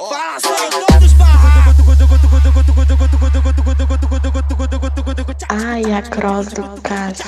Fala só em todos barra. Ai, a cross do caso.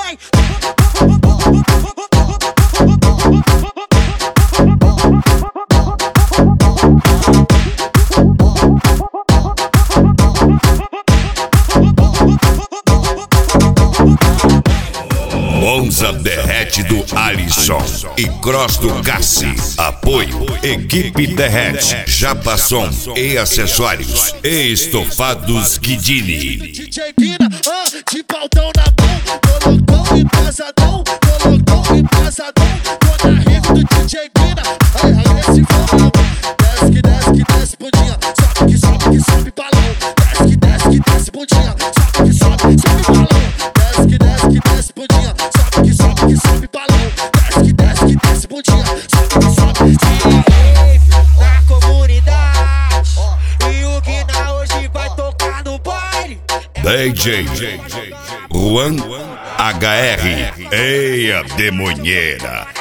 Monza Derrete do Alisson e Cross do Cassi. Apoio Equipe Derrete, Japassom e acessórios e estofados Guidini. DJ Pina, de pautão na mão, colocou e passadão, colocou e passadão. Tô na riva do DJ Pina, aí esse forró. Desce que desce que desce bundinha, sobe que sobe balão. Desce que desce bundinha, sobe que sobe balão. Desce que desce bundinha, sobe que sobe balão. Desce que desce bundinha, sobe que sobe. Na comunidade, e o Guina hoje vai tocar no baile. DJ Juan HR, Eia Demonheira.